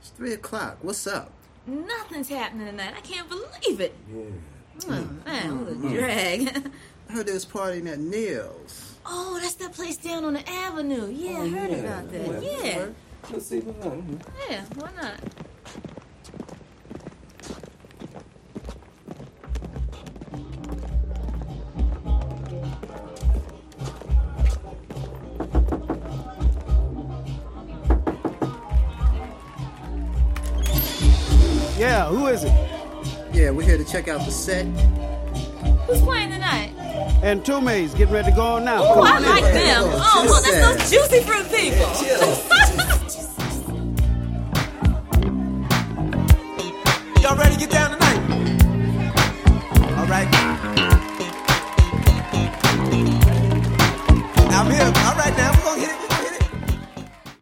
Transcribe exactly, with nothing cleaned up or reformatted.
It's three o'clock. What's up? Nothing's happening tonight. I can't believe it. Yeah. Oh, man, what a drag. I heard they was partying at Neil's. Oh, that's that place down on the avenue. Yeah, Oh, I heard yeah. about that. Well, Yeah. Let's see what's on. Yeah, why not? Yeah, who is it? Yeah, we're here to check out the set. Who's playing tonight? And Tume's getting ready to go on now. Oh, Come I on in. like them. Hey, Oh, just that's those said. juicy fruit people. Chill.